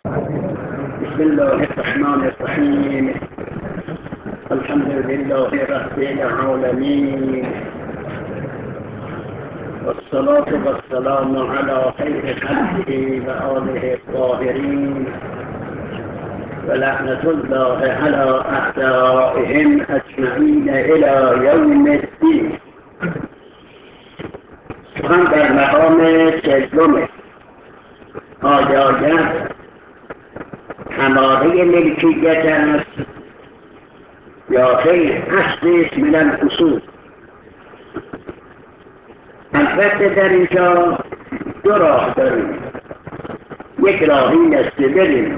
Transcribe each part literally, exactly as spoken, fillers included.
بسم الله الرحمن الرحيم. الحمد لله رب العالمين، والصلاة والسلام على خير خلقه وآله الطاهرين، ولعنة الله على أعدائهم أجمعين إلى يوم الدين. سخن در مقام سوم آیات هماره ملکیت است یا خیر اصل است من الاصول. البته در اینجا دو راه داریم. یک راه این است که بریم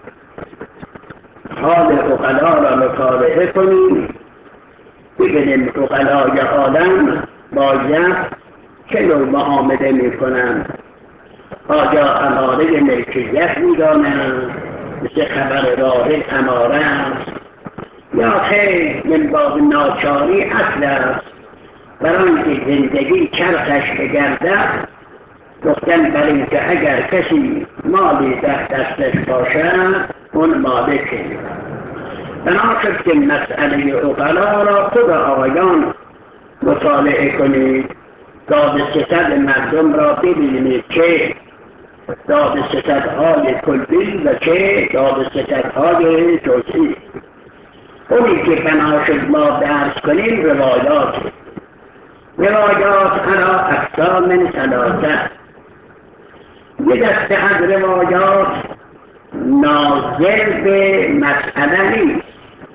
حال عقلا را مطالعه کنیم، ببینیم عقلای عالم باید چه نوع معامله میکنند. آیا اماره ملکیت میدانند مثل خبر راهل اماره است، یا خیر من باب ناچاری اصل است برای اینکه زندگی چرخش بگردد. گفتن بر اینکه اگر کسی مالی در دستش باشد اون مالکه. بنابراین که مسئله عقلا را خود آقایان مطالعه کنید، داد ستد مردم را ببینید که داد ستدهای کلی و چه داد ستدهای جزئی. اونی که بنا شد ما درس کنیم روایات روایات علا اقسام ثلاثه. یه دسته از روایات ناظر به مسئله نیست،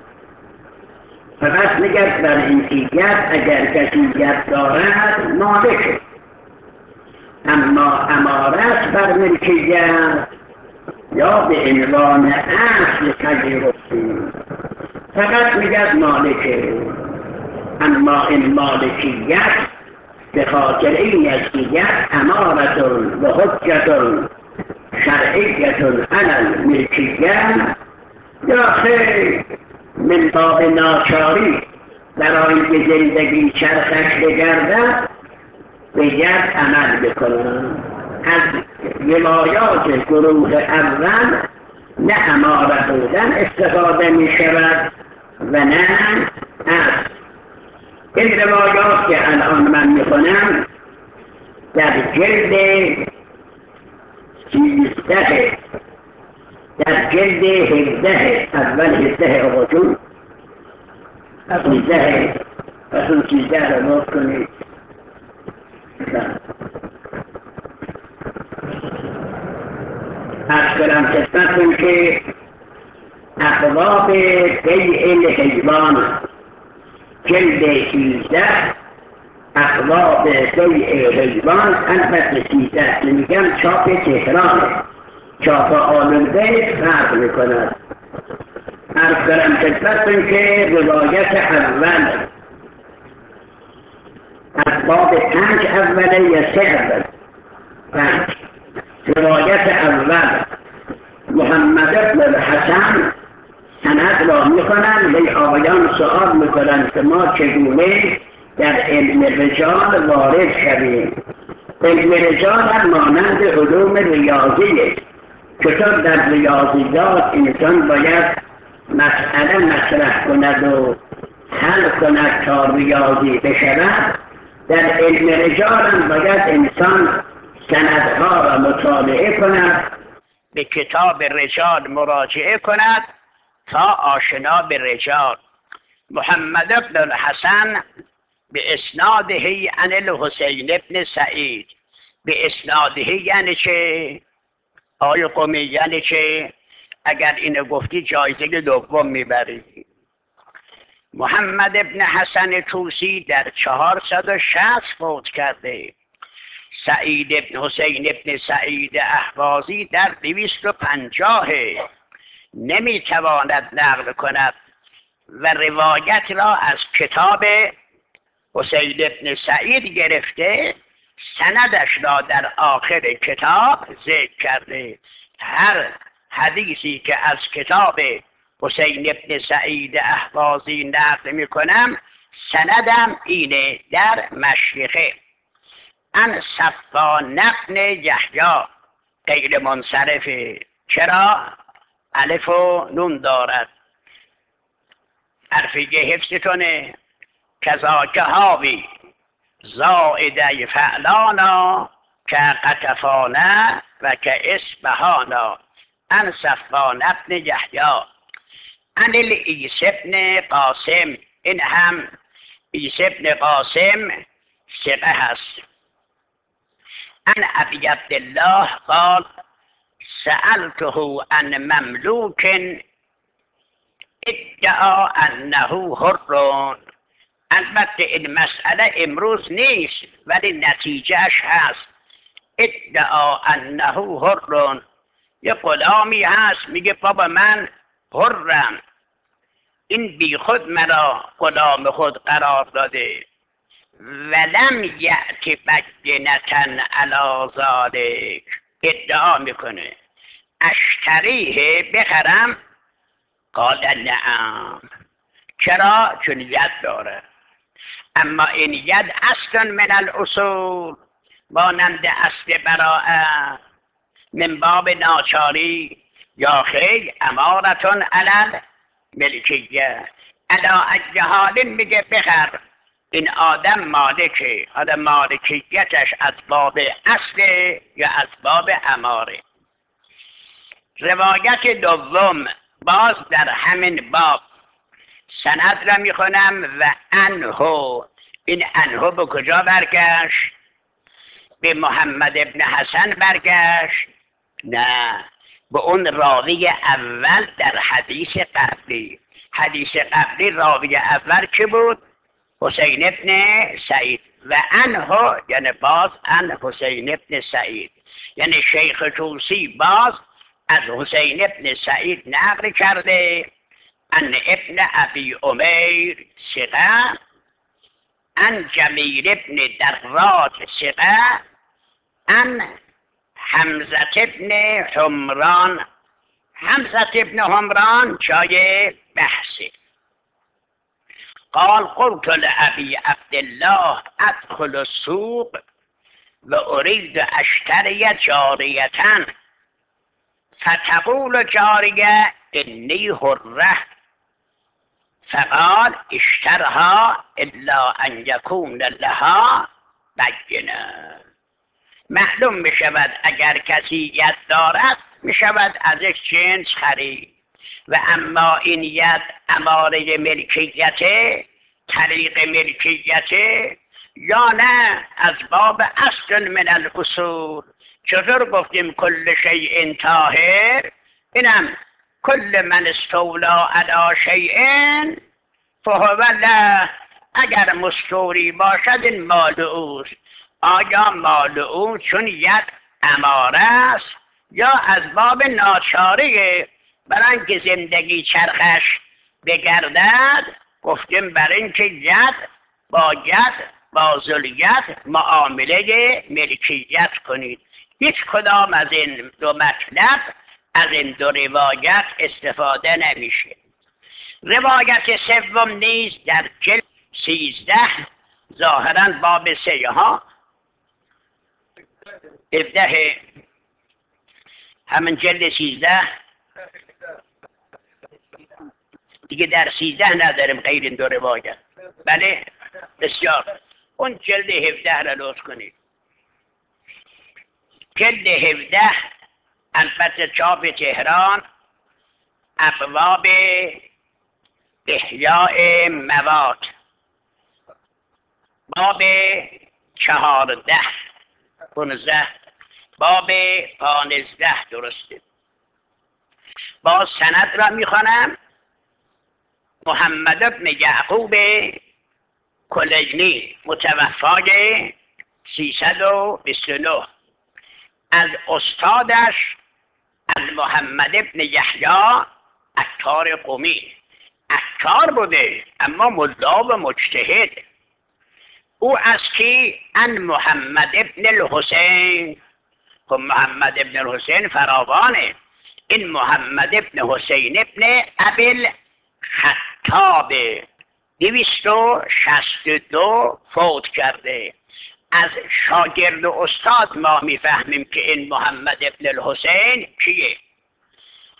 فقط میگه در این یت اگر کسی یت دارد مالکه، اما امارت بر ملکیت یا به عنوان اصل پذیرفتیم فقط میگه مالکه. اما این مالکیت به خاطر این است که یک امارت و حجت شرعیت علی الملکیت یا خیر من باب ناچاری برای اینکه زندگی چرخش بگردد باید عمل بکنم. از روایات گروه اول نه اماره بودن استفاده می شود و نه از این روایات که الان من می کنم در جلد سیزده در جلد هجده اول هجده آقا جون سیزده پس اون سیزده رو نوت کنید. از کنم خدمتتون که ابواب بیع الحیوان جلد سیزده ابواب بیع حیوان، البته سیزده که میگم چاپ تهرانه، چاپ آلنده فرق میکند. از کنم خدمتتون که روایت اول از باب پنج اوله یا سه اول پنج روایت اول محمد ابن الحسن سند را میکنن و آقایان سؤال میکنن که ما چگونه در علم رجال وارد شدیم. علم رجال هم مانند علوم ریاضیه. چطور در ریاضیات انسان باید مسئله مطرح کند و حل کند تا ریاضی بشود، در علم رجال هم باید انسان سندها را مطالعه کند، به کتاب رجال مراجعه کند تا آشنا به رجال. محمد ابن الحسن به اسناده عن الحسین ابن سعید، به اسناده یعنی چه؟ آیا قومی یعنی چه؟ اگر اینو گفتی جایزه دوم میبری. محمد ابن حسن توسی در چهارصد و شصت فوت کرده. سعید ابن حسین ابن سعید اهوازی در دویست و پنجاه نمیتواند نقل کند و روایت را از کتاب حسین ابن سعید گرفته، سندش را در آخر کتاب ذکر کرده. هر حدیثی که از کتاب حسین ابن سعید اهوازی نقل میکنم سندم اینه در مشیخه. ان صفوان ابن یحیی غیر منصرفه. چرا الف و نون دارد؟ حرفی حفظ کنه کذاک هاوی زائده فعلانا که قطفانه و که اسبهانا ان صفوان ابن یحیی ان عیسی ابن قاسم. این هم عیسی ابن قاسم ثقه هست. ان ابی عبدالله قال سألته عن مملوک ادعا انه حر. البته این مسئله امروز نیست ولی نتیجهش هست. ادعا انه حر، یه غلامی هست میگه بابا من حرم، این بی خود مرا غلام خود قرار داده. ولم یأتی بینة علی ذلک، ادعا میکنه اشتریه بخرم. قال نعم، چرا؟ چون ید داره. اما این ید اصل من الاصول، مانند اصل براءه، من باب ناچاری یا خیر امارتون علل ملکیه. علا اجهال میگه بخر، این آدم مالکه، آدم مالکیتش از باب اصل یا از باب اماره. روایت دوم باز در همین باب، سند را میخونم و انهو. این انهو به کجا برگشت؟ به محمد ابن حسن برگشت؟ نه، به اون راوی اول در حدیث قبلی. حدیث قبلی راوی اول که بود؟ حسین ابن سعید. و انهو یعنی باز ان حسین ابن سعید، یعنی شیخ توسی باز از حسین ابن سعید نقل کرده ان ابن ابی امیر ثقه، ان جمیل ابن دراج ثقه، ان حمزه ابن حمران. حمزه ابن حمران جای بحثه. قال قلت لأبي عبد الله ادخل السوق و اريد اشتري جارية فتقول جارية اني حرة، فقال اشترها الا ان يكون لها بینه. معلوم می شود اگر کسی ید دارد می شود ازش جنس خرید، و اما این ید اماره ملکیت، طریق ملکیت، یا نه از باب اصل من الاصول. چطور گفتیم کل شیء طاهر؟ اینم کل من استولا علی شیء فهو له. اگر مستوری باشد این مال اوست. آیا مال او چون ید اماره است یا از باب ناچاریه برای اینکه زندگی چرخش بگردد؟ گفتیم برای اینکه ید با ید با ذوالید معامله ملکیت کنید. هیچ کدام از این دو مطلب از این دو روایت استفاده نمیشه. روایت سوم نیز در جلد سیزده، ظاهرا باب سه ها ابده، همین جلد سیزده دیگه، در سیزده نداریم غیر این دو روایت. بله بسیار. اون جلد هفده را لطف کنید. جلد هفده البته چاپ تهران، ابواب احیاء مواد، باب چهارده پونزده، باب پانزده درسته. باز سند را میخوانم. محمد بن یعقوب کلینی متوفای سیصد و بیست و نه، از استادش از محمد بن یحیی عطار قمی. عطار بوده اما ملا و مجتهد. او از کی؟ ان محمد ابن الحسین. خب محمد ابن الحسین فراوانه. این محمد ابن حسین ابن ابی الخطاب دویست و شصت و دو فوت کرده. از شاگرد و استاد ما میفهمیم که این محمد ابن الحسین کیه.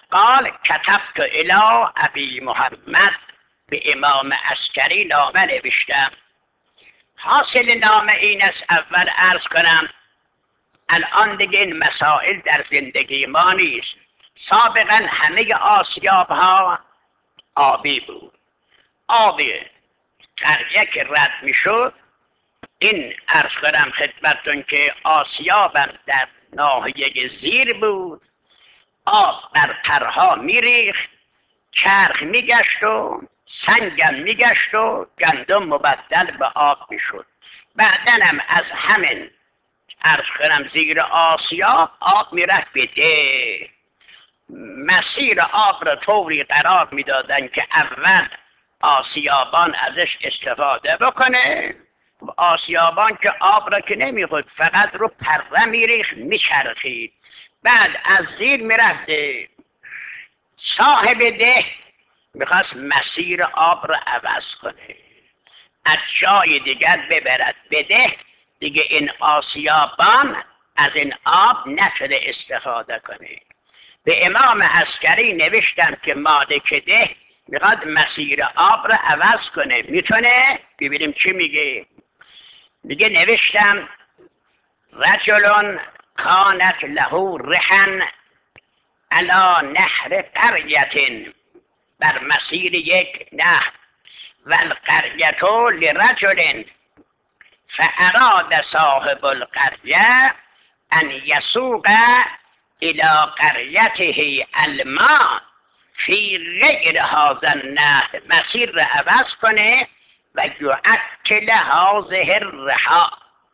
قال کتبت الی ابی محمد، به امام عسکری نامه نوشتم. حاصل نامه این است، اول عرض کنم الان دیگه این مسائل در زندگی ما نیست. سابقا همه آسیاب ها آبی بود. آبی قریه که رد می شد، این عرض کنم خدمتتون که آسیابم در ناحیه زیر بود، آب بر پرها می ریخت، چرخ می گشت و سنگم می گشت و گندم مبدل به آب می شد. بعدنم از همین عرض کنم زیر آسیاب آب می رفت به ده. مسیر آب را طوری قرار می دادن که اول آسیابان ازش استفاده بکنه. آسیابان که آب را که نمی خود، فقط رو پره می ریخت، می چرخید. بعد از زیر می رفته. صاحب ده میخواست مسیر آب را عوض کنه، از جای دیگر ببرد بده، دیگه این آسیابان از این آب نشده استفاده کنه. به امام عسکری نوشتم که مالک ده میخواد مسیر آب را عوض کنه، میتونه؟ ببینیم چی میگه. میگه نوشتم رجل کانت له رحن علی نهر قریة، بر مسیر یک نهر، و القریة لرجل، فاراد صاحب القریة ان یسوق الى قریته الماء فی غیر هذا النهر، مسیر را عوض کنه و یؤکل هذه الرحا،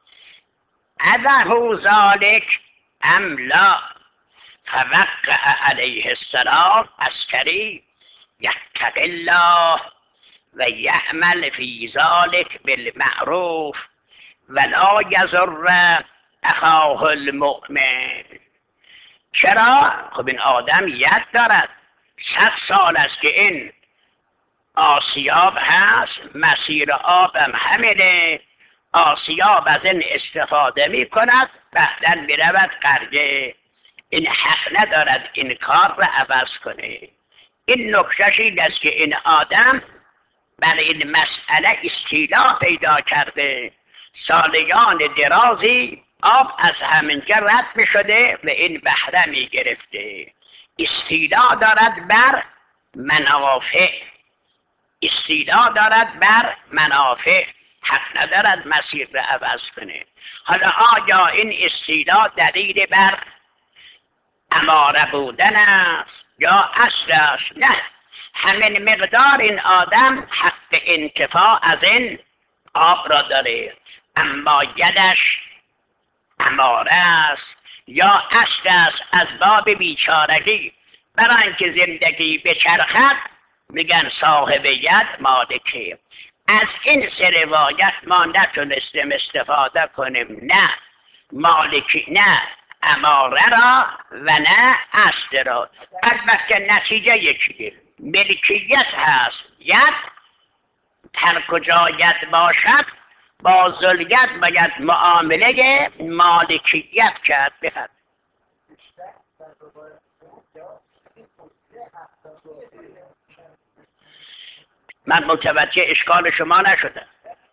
اذه ذلك ام لا؟ فوقع علیه السلام عسکری یتق الله و یعمل فی ذلک بالمعروف ولا یضر اخاه المؤمن. چرا؟ خب این آدم ید دارد، صد سال است که این آسیاب هست، مسیر آبم همینه، آسیاب از این استفاده می کند، بعدا می رود قریه. این حق ندارد این کار را عوض کنه. این نکتهش این است که این آدم برای این مسئله استیلا پیدا کرده. سالیان درازی آب از همینجا رد می شده و این بهره می گرفته. استیلا دارد بر منافع، استیلا دارد بر منافع، حق ندارد مسیر را عوض کنه. حالا آیا این استیلا دلیل بر اماره بودن است یا اصلش؟ نه، همین مقدار این آدم حق انتفاع از این آب را داره، اما یدش اماره است یا اصل است از باب بیچارگی. برای اینکه زندگی بچرخد میگن صاحب ید مالکه. از این سه روایت ما نتونستیم استفاده کنیم، نه مالکی، نه اماره را و نه اصل را. البته نتیجه یکیه، ملکیت هست. ید هر کجا ید باشد با ذوالید باید معامله مالکیت کرد. بفرد من متوجه اشکال شما نشدم.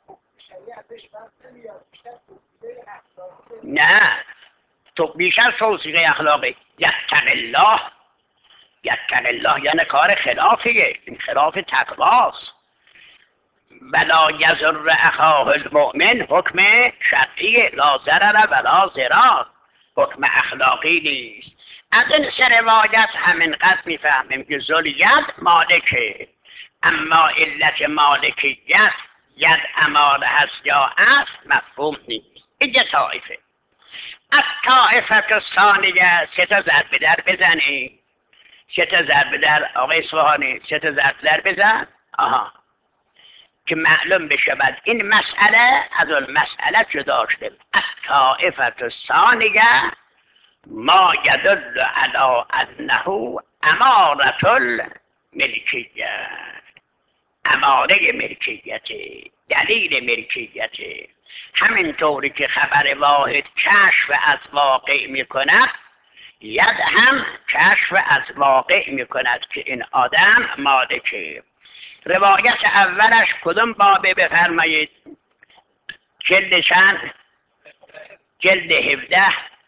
نه، تو بیش از توصیه اخلاقی. یتق الله، یتق الله یعنی کار خلافیه، این خلاف تقواست. ولا یضر اخاه المؤمن حکم شرعی، لا ضرر ولا ضرار، حکم اخلاقی نیست. از این سه روایت همینقدر میفهمیم که ذوالید مالکه، اما علت مالکیت ید اماره هست یا اصل مفهوم نیست. اینجا طائفه. از طائفه ثانیه سه تا ضرب در بزنی، سه تا ضرب در آقای اصفهانی، سه تا ضرب در بزن. آها، که معلوم بشود این مسئله از اون مسئله جدا شده. از طائفه ثانیه ما یدل علی انه امارة الملکیه، اماره ملکیت، دلیل ملکیت. همینطوری که خبر واحد کشف از واقع می کند، ید هم کشف از واقع می کند که این آدم مالکه. روایت اولش کدوم بابه بفرمایید؟ جلد چند؟ جلد هفده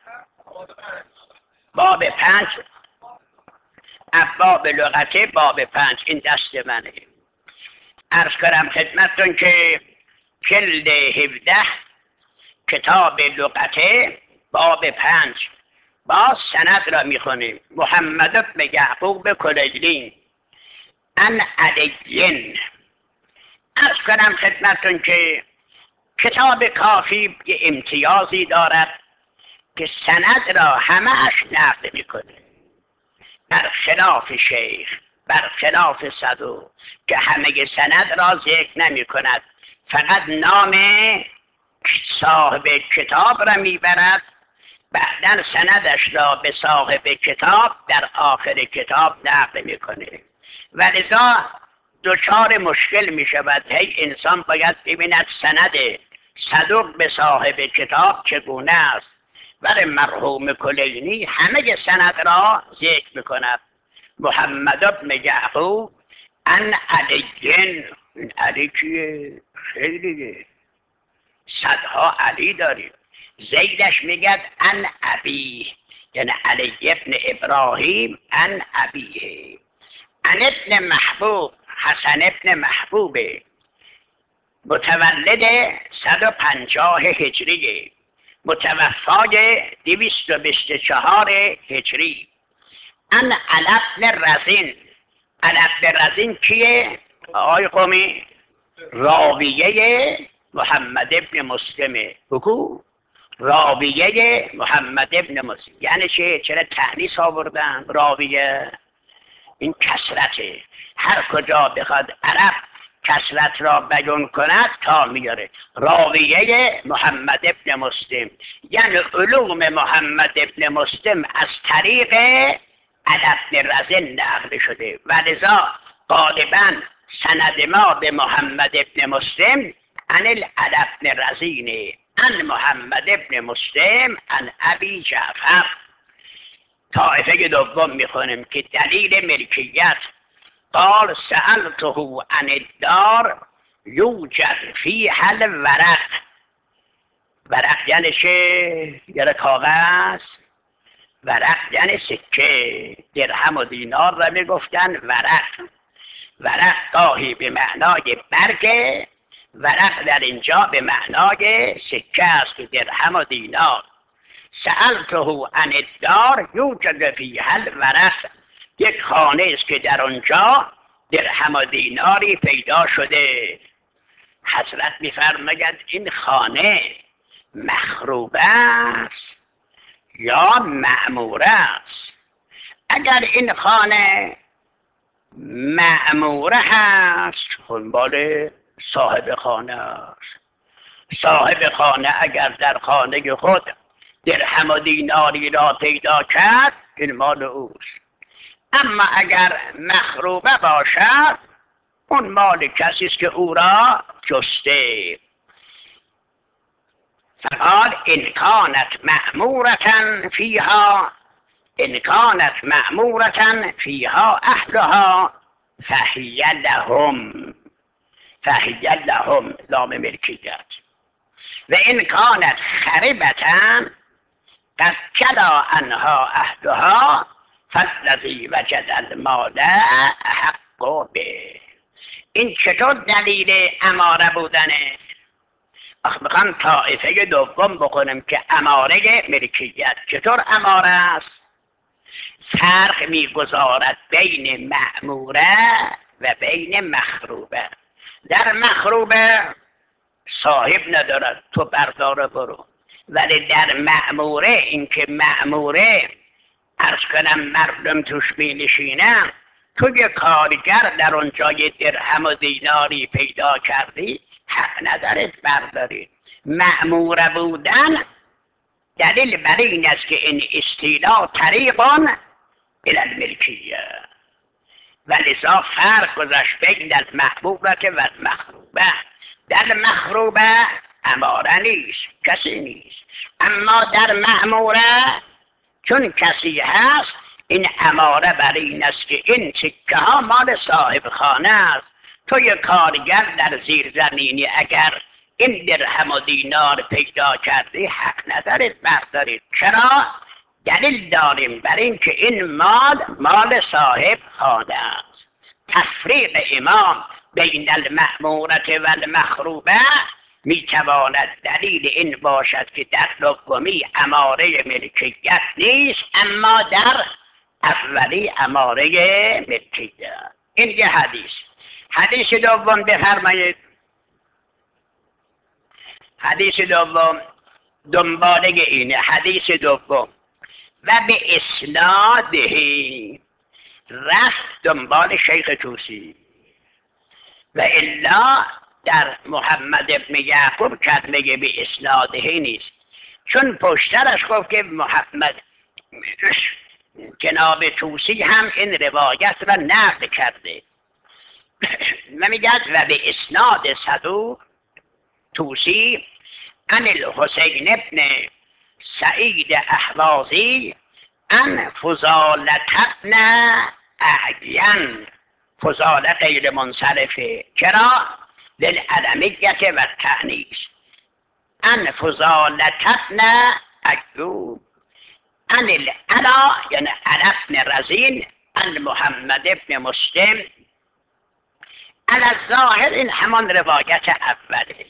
باب پنج. ابواب لغته باب پنج. این دست منه. عرض کنم خدمتتون که جلد هفده کتاب لغته باب پنج باز سند را میخونیم. محمد بن یعقوب کلیلی ان علیین. عرض کنم خدمتتون که کتاب کافی یه امتیازی دارد که سند را همه اش نقل میکنه، برخلاف شیخ، برخلاف صدوق که همه سند را ذکر نمی کند، فقط نام صاحب کتاب را میبرد، بعدا سندش را به صاحب کتاب در آخر کتاب نقل میکنه. ولذا دچار مشکل می شود. هی انسان باید ببیند سند صدوق به صاحب کتاب چگونه است. برای مرحوم کلینی همه سند را ذکر میکند. محمد بن یعقوب ان علیین. این علی کیه؟ خیلیه، صدها علی داریم. زیدش میگد ان ابی، یعنی علی ابن ابراهیم ان ابیه. ان ابن محبوب، حسن ابن محبوبه، متولد صد و پنجاه هجریه، متوفای دویست و بیست و چهار هجری. ان علی بن رزین. علی بن رزین کیه؟ آقای قومی راویه محمد ابن مسلمه. بگو راویه محمد ابن مسلم. یعنی چه؟ چرا تأنیث آوردن راویه؟ این کسرته. هر کجا بخواد عرب کسرت را بیان کند تا میاره. راویه محمد ابن مسلم، یعنی علوم محمد ابن مسلم از طریق علی بن رزین نقل شده و لذا غالبا سند ما به محمد ابن مسلم عن علی بن رزین عن محمد ابن مسلم عن ابی جعفر. طائفه دوم میخونیم که دلیل ملکیت. قال سألته عن الدار یوجد فیها الورق. ورق یعنی چه؟ یعنی کاغذ. ورق یعنی سکه. درهم و دینار را میگفتن ورق. ورق گاهی به معنای برگ، ورق در اینجا به معنای سکه است که درهم و دینار. سألته عن الدار یوجد فیها الورق. یک خانه است که در آنجا درهم و دیناری پیدا شده. حضرت می‌فرماید این خانه مخروبه است یا معموره است. اگر این خانه معموره هست خونبال صاحب خانه است. صاحب خانه اگر در خانه خود درهم و دیناری را پیدا کرد این مال اوست. اما اگر مخروبه باشد اون مال کسی است که او را جسته. فقال ان کانت معمورة فیها، ان کانت معمورة فیها اهلها فهی لهم. فهی لهم لام ملکیت. و ان کانت خربة قد جلا عنها اهلها فالذی وجد المال احق به. این چطور دلیل اماره بودنه؟ میخوام طائفه دوم بکنم که اماره ملکیت. چطور اماره است؟ فرق میگذارد بین معموره و بین مخروبه. در مخروبه صاحب ندارد، تو بردار برو. ولی در معموره، این که معموره عرض کنم مردم توش می نشینن، تو یه کارگر در اونجا یه درهم و دیناری پیدا کردی حق ندارد برداری. معموره بودن دلیل بر این است که این استیلا طریقان الی الملکیه. ولذا فرق گذاشت بین المحبوبه و المخروبه. در مخروبه اماره نیست، کسی نیست، اما در معموره چون کسی هست این اماره بر این است که این سکه ها مال صاحب خانه است. تو یک کارگر در زیر زمینی اگر این درهم و دینار پیدا کردی حق ندارید بردارید. چرا؟ دلیل داریم بر این که این مال مال صاحب خانه است. تفریق امام بین المأمورة و المخروبه میتواند دلیل این باشد که در دومی اماره ملکیت نیست، اما در اولی اماره ملکیت. این یه حدیث. حدیث دوم بفرمایید. حدیث دوم دنباله اینه. حدیث دوم و به اسناده رفت دنبال شیخ توسی و الا در محمد ابن یعقوب کلمه به اسناده نیست، چون پشترش گفت که محمد جناب توسی هم این روایت را نقل کرده و میگد و به اسناد صدوق توسی عن الحسین ابن سعید احوازی عن فضالة ابن اعین. فضاله غیر منصرفه. چرا؟ للعلمیت و التأنیث. عن فضالة ابن ایوب عن العلا یعنی علا بن رزین عن محمد ابن مسلم. علی الظاهر این همان روایت اوله.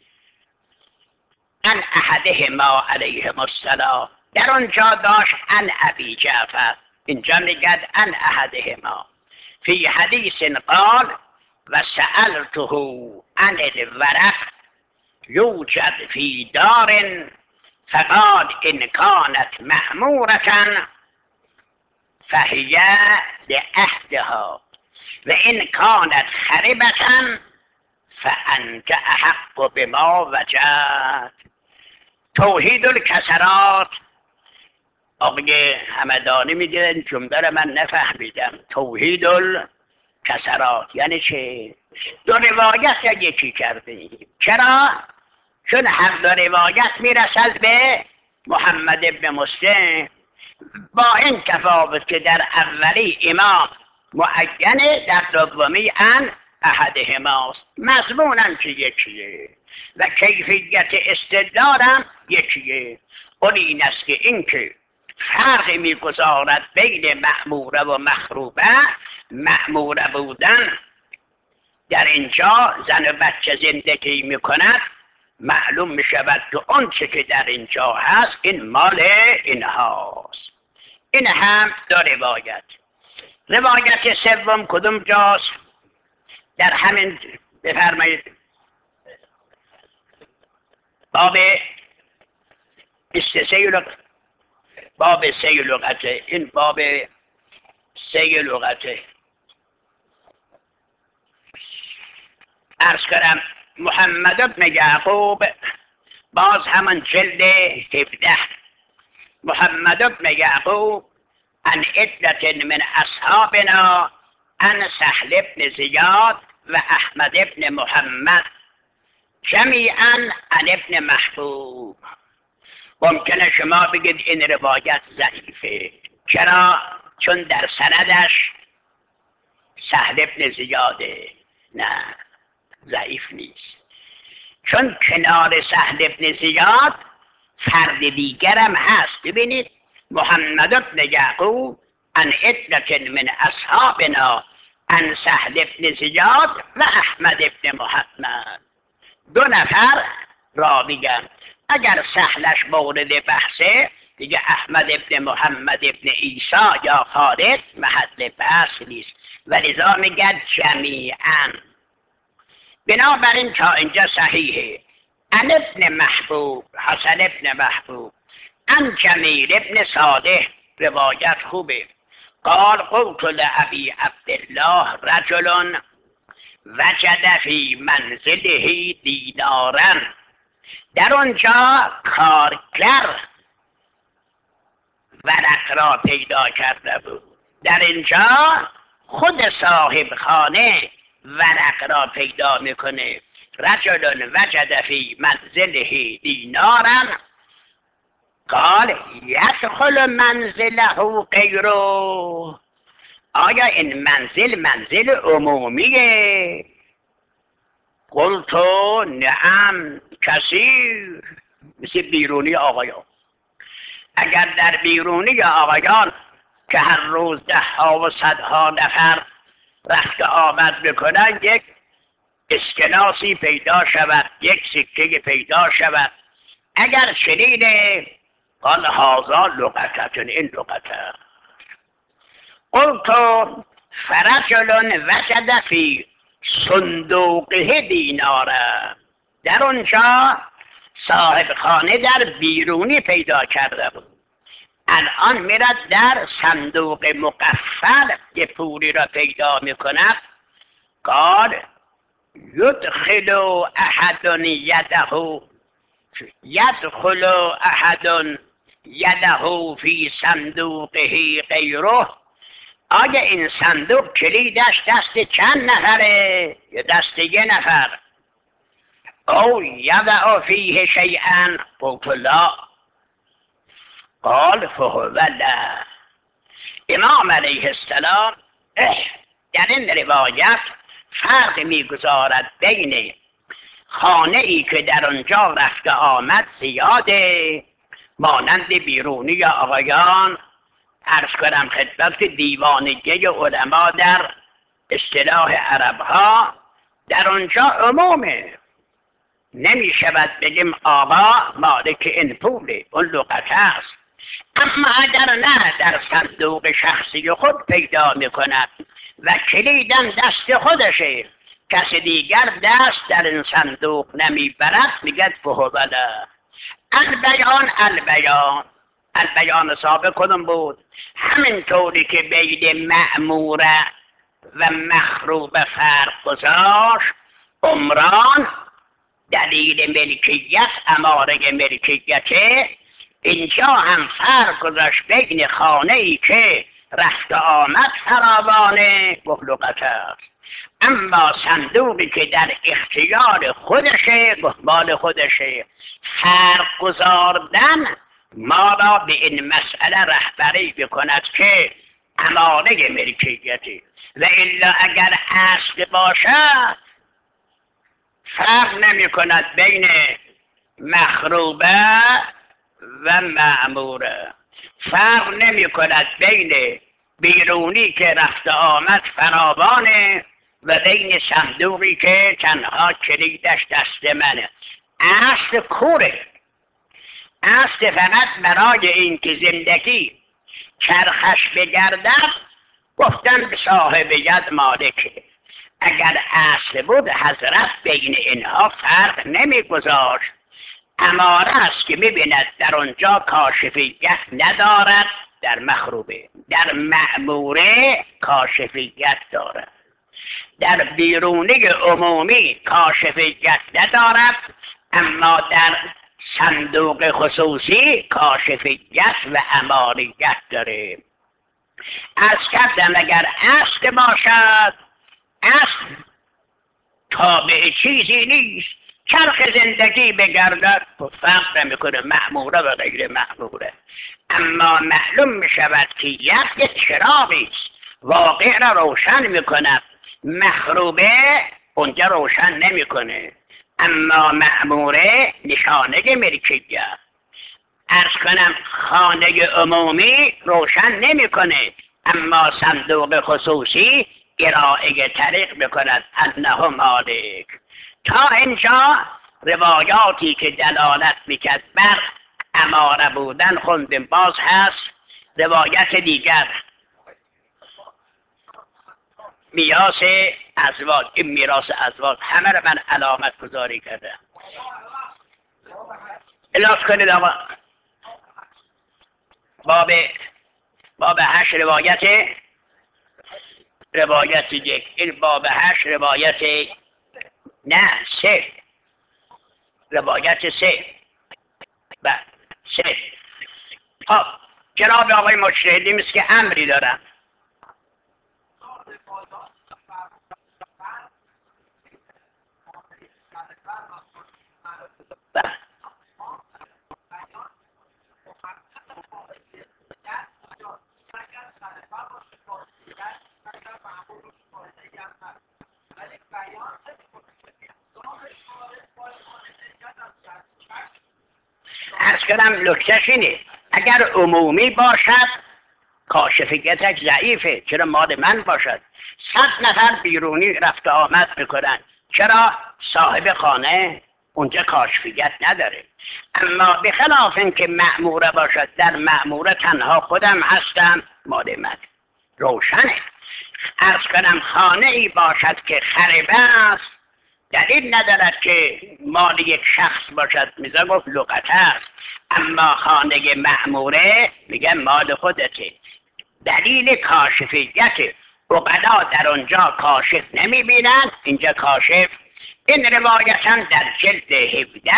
عن احدهما علیهم السلام. در آنجا داشت عن ابی جعفر، اینجا میگد عن احدهما. فی حدیث قال و سألته عن الورق یوجد فی دار فقال ان كانت مأمورة فهي لأهلها و ان كانت خربة فأنت احق بما وجد. توحید الکسرات. آقای همدانی میگه این جمله رو من نفهمیدم. توحید الکسرات یعنی چه؟ دو روایت یا یکی کرده. چرا؟ چون هر دو روایت میرسد به محمد ابن مسلم، با این تفاوت که در اولی امام معینه، در دومی ان احدهماست. مضمون هم که یکیه و کیفیت استدلالم یکیه. اون این است که این که فرقی میگذارد بین مأموره و مخروبه. مأموره بودن در اینجا زن و بچه زندگی میکند، معلوم میشود که اون چه که در اینجا هست این مال اینهاست. این هم دو روایت. روایت سوم کدوم جاست؟ در همین بفرمایید باب سه لغت. باب سه لغته. این باب سه لغته. عرض کردم محمد بن یعقوب، باز همان جلد هفده. محمد بن یعقوب عن عدة من اصحابنا عن سهل بن زیاد و احمد بن محمد جمیعا عن ابن محبوب. ممکنه شما بگید این روایت ضعیفه. چرا؟ چون در سندش سهل بن زیاده. نه، ضعیف نیست، چون کنار سهل بن زیاد فرد دیگرم هست. ببینید محمد بن یعقوب عن عدة من اصحابنا عن سهل بن زیاد و احمد بن محمد. دو نفر راویان. اگر سهلش مورد بحثه دیگه احمد ابن محمد ابن عیسی یا خالد محل بحث نیست، ولذا میگن جمیعا. بنابراین تا اینجا صحیحه. عن ابن محبوب، حسن ابن محبوب، عن جمیل ابن صالح، روایت خوبه. قال قلت لأبي عبدالله رجل وجد فی منزله دینارا. در آنجا کارگر ورق را پیدا کرده بود. در اینجا خود صاحب خانه ورق را پیدا میکنه. رجل وجد فی منزله دینارا قال یدخل منزله غیره، آیا این منزل منزل عمومیه؟ قلت نعم کثیر، مثل بیرونی آقایان. اگر در بیرونی آقایان که هر روز ده ها و صدها نفر رفت آمد بکنن، یک اسکناسی پیدا شود، یک سکه پیدا شود. اگر چنینه قال هذا لغتتون، این لغته. قلت فرجل وجد فی صندوقه دیناره، در اونجا صاحب خانه در بیرونی پیدا کرده بود، الان میرد در صندوق مقفل یه پولی را پیدا میکند. قال یدخل احد یده یدخل احد یده فی صندوقه غیره، آیا این صندوق کلیدش دست چند نفره یا دست یه نفر؟ او یضع فیه شیئا؟ قلت لا. قال فهو لا. امام علیه السلام در این روایت فرق میگذارد بین خانه ای که در آنجا رفت آمد زیاده، مانند بیرونی آقایان، عرض کنم خدمت دیوانگی علما در اصطلاح عرب ها، در آنجا عمومه، نمی شود بگیم آقا مالک این پوله، اون لغت است. اما اگر نه در صندوق شخصی خود پیدا می کند و کلیدم دست خودشه، کسی دیگر دست در این صندوق نمی برد، میگد فهوله. البیان البیان البیان سابق کدوم بود؟ همین طوری که بین مأموره و مخروب فرق گذاشت، عمران دلیل ملکیت، اماره ملکیته، اینجا هم فرق گذاشت بین خانه ای که رفت آمد فراوانه مخلوقت است، اما صندوقی که در اختیار خودشه، مال خودشه، فرق گذاردن ما را به این مسئله رهبری بکند که امانه ملکیتی، و الا اگر اصل باشد فرق نمی کند بین مخروبه و معموره، فرق نمی کند بین بیرونی که رفت آمد فراوانه و بین صندوقی که تنها کلیدش دست منه. اصل کوره، اصل فقط برای اینکه زندگی چرخش بگردد گفتن به صاحب ید مالکه. اگر اصل بود حضرت بین اینها فرق نمیگذاشت. اماره است که میبیند در اونجا کاشفیت ندارد، در مخروبه، در مأموره کاشفیت دارد، در بیرونی عمومی کاشفیت ندارد، اما در صندوق خصوصی کاشفیت و اماریت داره. از کردم اگر اصل باشد، اصل تابع چیزی نیست، چرخ زندگی بگردد فرق نمیکنه مأموره و غیر مأموره، اما معلوم میشود که یک چراغی است واقع را روشن میکند، مخروبه اونجا روشن نمیکنه، اما مأموره نشانه ملکیت. عرض کنم خانه عمومی روشن نمیکنه، اما صندوق خصوصی ارائه طریق میکند انه مالک. تا اینجا روایاتی که دلالت میکرد بر اماره بودن خوندیم. باز هست روایت دیگر، میراث ازواج. این میراث ازواج همه رو من علامت گذاری کردم، الاس کنید آقا. باب باب هشت روایت روایت یک، این باب هشت روایت نه سه روایت سه بله سه. خب جناب آقای مجتهدی مثل که امری دارن. کنم نکتهش اینه اگر عمومی باشد کاشفیتش ضعیفه، چرا مال من باشد؟ صد نفر بیرونی رفت آمد میکنن، چرا صاحب خانه اونجا کاشفیت نداره؟ اما به خلاف اینکه مأموره باشد، در مأموره تنها خودم هستم، مال من روشنه. عرض کنم خانه ای باشد که خربه است، دلیل ندارد که مال یک شخص باشد، میزا گفت لغت است. اما خانه مأموره میگه مال خودته. دلیل کاشفیت عقلا در اونجا کاشف نمی بینند، اینجا کاشف. این روایتا در جلد هفده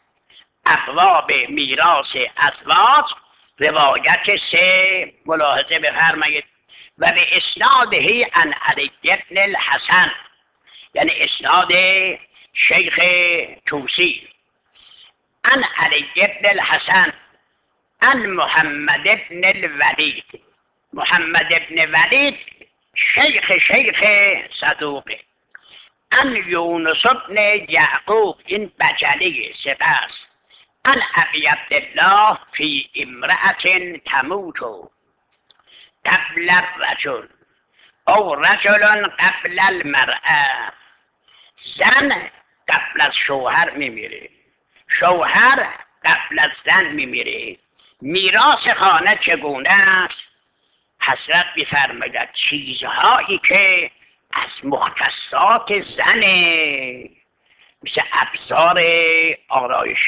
ابواب میراث ازواج روایت سه ملاحظه بفرمایید. و به اسناده عن علی بن الحسن، یعنی اسناد شیخ توسی، عن علی بن الحسن عن محمد بن الولید. محمد بن ولید شیخ شیخ صدوقه. عن یونس بن یعقوب، این بجلی ثقه است. عن ابی عبدالله فی امرأة تموت قبل الرجل او رجل قبل المرأة. زن قبل از شوهر میمیره، شوهر قبل از زن میمیره. میراث خانه چگونه است؟ حضرت میفرماید چیزهایی که از مختصات زنه، مثل ابزار آرایش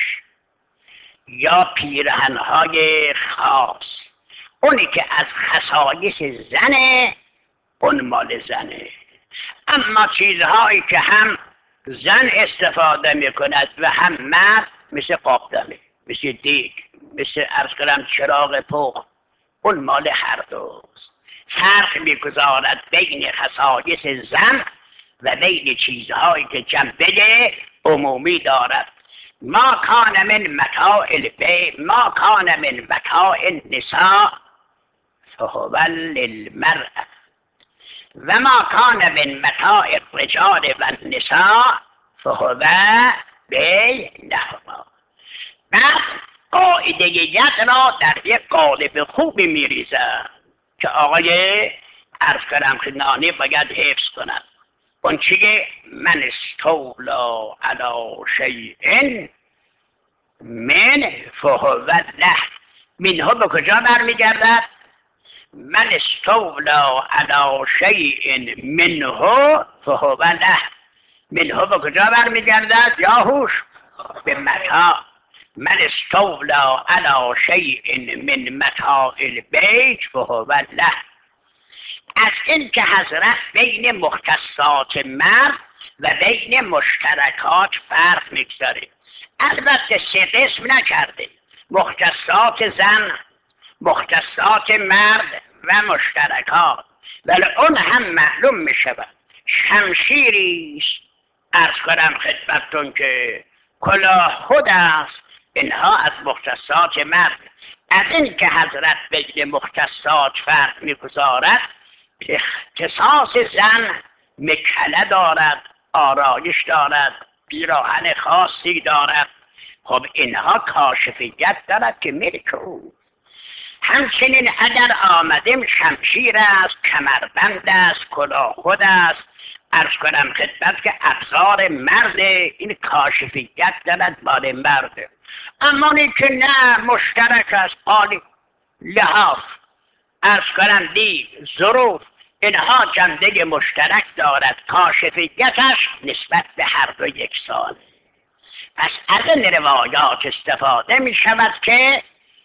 یا پیرهنهای خاص، اونی که از خصایص زنه اون مال زنه. اما چیزهایی که هم زن استفاده میکند و هم مرد، مثل قابدمه، مثل دیگ، مثل عرض کنم چراغ پخت، اون مال هر دوست. فرق میگذارد بین خصایص زن و بین چیزهایی که جنبه عمومی دارد. ما کان من متاع البیت، ما کان من متاع النساء فهو للمرأة و ما کان من متاع الرجال و النساء فهو بینهما. بعد قاعده ید را در یک قالب خوبی میریزد که آقای عرض کنم خدمانی باید حفظ کند. اون چیه؟ من استولا علی شیء من فهو له. منها به کجا برمیگردد؟ من استولا علی شیء منه فهو له. منها به کجا برمیگردد؟ یا هوش به متاع. من استولا علی شیء من متاع البیت فهو له. از این که حضرت بین مختصات مرد و بین مشترکات فرق میگذاره. البته سه قسم نکرده، مختصات زن، مختصات مرد و مشترکات، ولی اون هم معلوم میشود شمشیری است عرض کنم خدمتتون که کلاه خود است، اینها از مختصات مرد. از این که حضرت بین مختصات فرق میگذارد، اختصاص زن مکله دارد، آرایش دارد، پیراهن خاصی دارد. خب اینها کاشفیت دارد که ملک او. همچنین اگر آمدیم شمشیر است، کمربند است، کلاه خود است، عرض کنم خدمت که ابزار مرد، این کاشفیت دارد مال مرد. اما این که نه مشترک است، قالی لحاف عرض کنم دید ظروف، اینها جنبه مشترک دارد، کاشفیتش نسبت به هر دو یک سال. پس از این روایات استفاده می شود که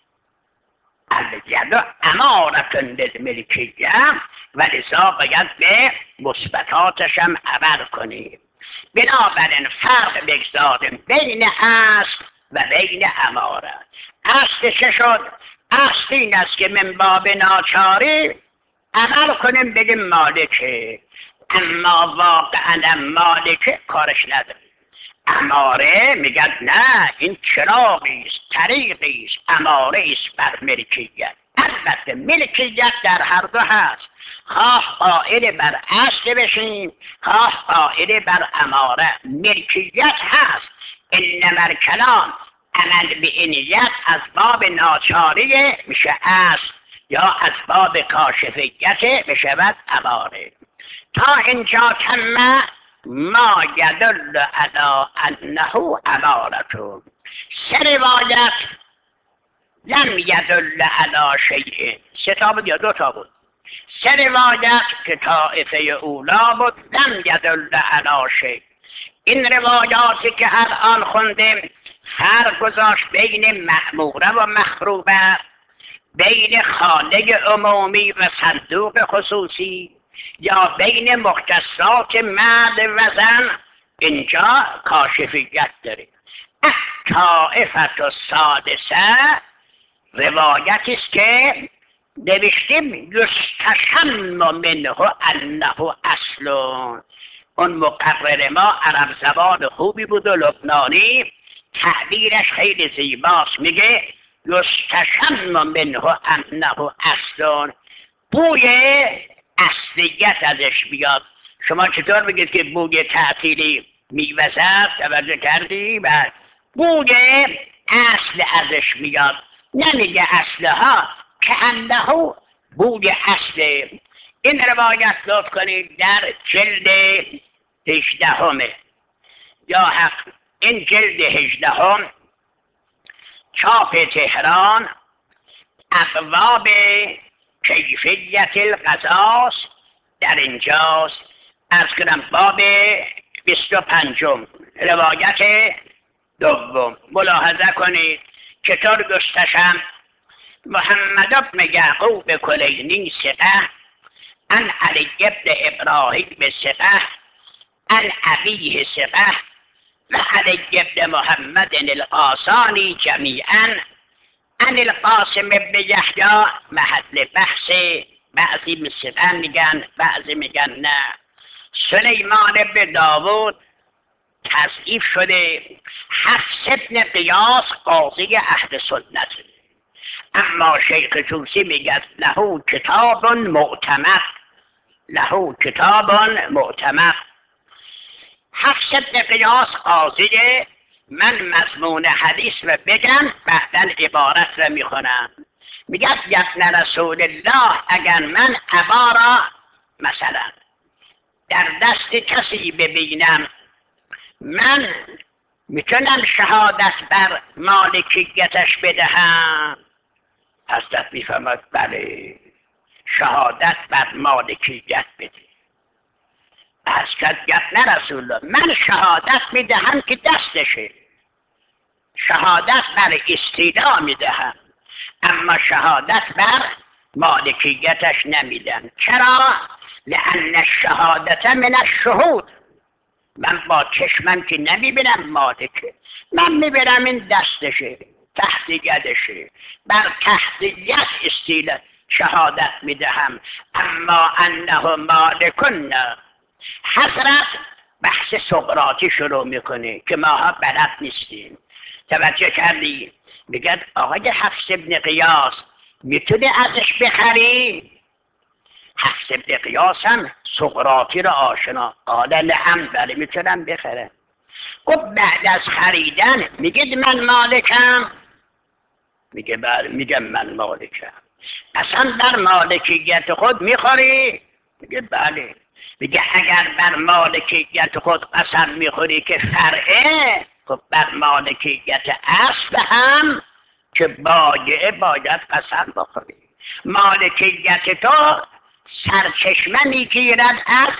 الید امارة للملکیه و لذا باید به مثبتاتش هم عمل کنیم. بنابراین فرق بگذاریم بین اصل و بین اماره. اصل چه شد؟ اصل این است که من باب ناچاری عمل کنیم بگیم مالکه، اما واقعا مالکه کارش نداره. اماره میگن نه این چراغی است، طریقی است، اماره است بر ملکیت. البته ملکیت در هر دو هست، خواه قائل بر اصل بشیم، خواه قائل بر اماره. ملکیت هست، انما الکلام عمل به این نیت از باب ناچاری میشه اصل، یا از باب کاشفیت بشود عباره. تا اینجا تمه ما یدل علی انه عبارتون. سه روایت لم یدل علی شیء، سه تا بود یا دو تا بود؟ سه روایت که طائفه اولا بود لم یدل علی شیء. این روایاتی که الان خوندیم فرق گذاشت بین مأموره و مخروبه، بین خانه عمومی و صندوق خصوصی، یا بین مختصات مرد و زن. اینجا کاشفیت داریم. طائفت السادسه روایتی است که نوشتیم یستشم منه انه اصل. اون مقرر ما عرب زبان خوبی بود و لبنانی، تعبیرش خیلی زیباست، میگه یستشم منه انه اصل، بوی اصلیت ازش بیاد. شما چطور بگید که بوی تعطیلی میوزد؟ توجه کردی؟ و بوی اصل ازش میاد، نمیگه اصلها که انه بوی اصل. این روایت لطف کنید در جلد هجدهمه یا حق این جلد هجدهم چاپ تهران، ابواب کیفیت القصاص در اینجاست. از کنم باب بیست و پنجم روایت دوم ملاحظه کنید چطور گستشم. محمد بن یعقوب کلینی ثقه، عن علی بن ابراهیم ثقه، عن ابیه ثقه و علی بن محمد القاسانی جمیعا، عن القاسم بن یحیی. محل بحث، بعضی مثلا میگن بعضی میگن نه. سلیمان بن داوود تضعیف شده. حفص بن قیاس قاضی اهل سنت، اما شیخ توسی میگه له کتاب معتمد، له کتاب معتمد. حفص بن قیاس قاضیه. من مضمون حدیث رو بگم بعدن عبارت رو میخونم. میگه ابن رسول الله اگر من عبا را مثلا در دست کسی ببینم، من میتونم شهادت بر مالکیتش بدهم؟ حضرت میفرماد بله، شهادت بر مالکیت بده. از کدیت رسول الله من شهادت میدهم که دستشه، شهادت بر استیلا میدهم، اما شهادت بر مالکیتش نمیدم. چرا؟ لأن الشهادت من الشهود. من با چشمم که نمیبینم مالکه، من میبینم این دستشه، تحت یدشه، بر تحت ید استیلا شهادت میدهم، اما انه مالکن. حضرت بحث سقراطی شروع میکنه که ماها بلد نیستیم. توجه کردی؟ میگه آقای حفص ابن قیاس میتونه ازش بخری؟ حفص ابن قیاس هم سقراطی را آشنا. قال نعم، بله میتونم بخره. خب بعد از خریدن میگه من مالکم؟ میگه بله. میگه من مالکم. اصلا در مالکیت خود میخوری؟ میگه بله. میگه اگر بر مالکیت خود قسم میخوری که فرعه، خب بر مالکیت اصل هم که بایعه باید قسم بخوری. مالکیت تو سرچشمه میگیرد از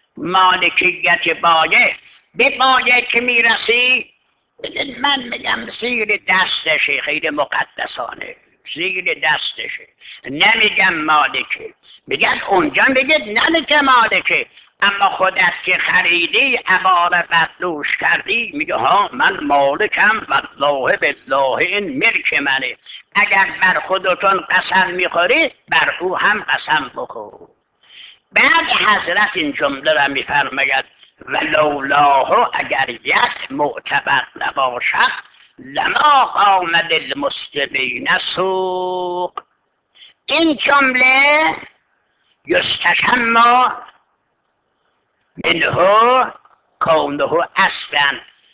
مالکیت بایعه. به بایعه که میرسی من میگم زیر دستشه، خیلی مقدسانه، زیر دستشه، نمیگم مالکه. میگن اونجا بگید نمیگه مالکه، اما خودت که خریدی عباره بدلوش کردی میگه ها من مالکم والله بالله این ملک منه. اگر بر خودتون قسم میخوری بر او هم قسم بخور. بعد حضرت این جمله را میفرماید ولولاه اگر یک معتبر نباشد لما قام للمسلمین سوق. این جمله یستشم منه کونه اصلا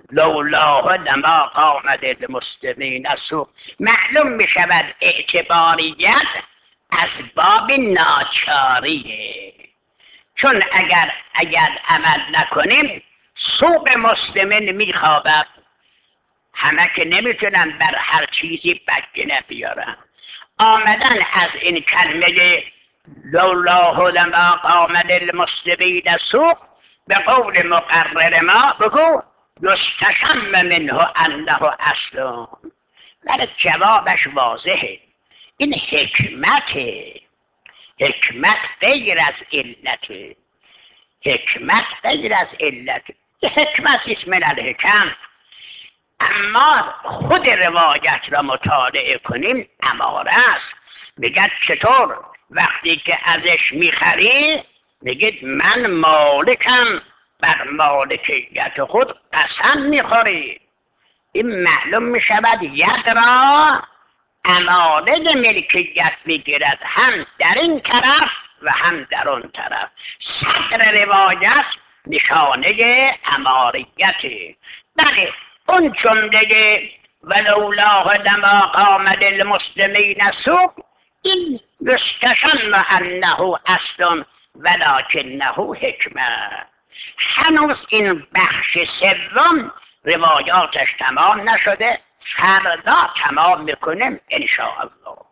لولاه لما قامت المسلمین السوق. معلوم می شود اعتباریت اسباب ناچاریه، چون اگر اگر عمل نکنیم سوق مسلمین می خوابد. همه که نمیتونن بر هر چیزی بگنه بیارن. آمدن از این کلمه لولاه لما قامت المسلمین السوق به قول مقرر ما بگو یستشم منه انه اصل. ولی جوابش واضحه، این حکمته. حکمت غیر از علت، حکمت غیر از علت. حکمت است من الحکم. اما خود روایت را مطالعه کنیم اماره است. میگه چطور؟ وقتی که ازش میخری میگید من مالکم، بر مالکیت خود قسم میخوری. این معلوم میشود ید را امانه ملکیت میگیرد، هم در این طرف و هم در اون طرف. صدر روایت نشانه اماریته. بله اون جمله ولولاه لما قامت المسلمین السوق، این یستشم انه اصل ولکنه حکمه. هنوز این بخش سوم روایاتش تمام نشده، فردا تمام میکنیم ان شاء الله.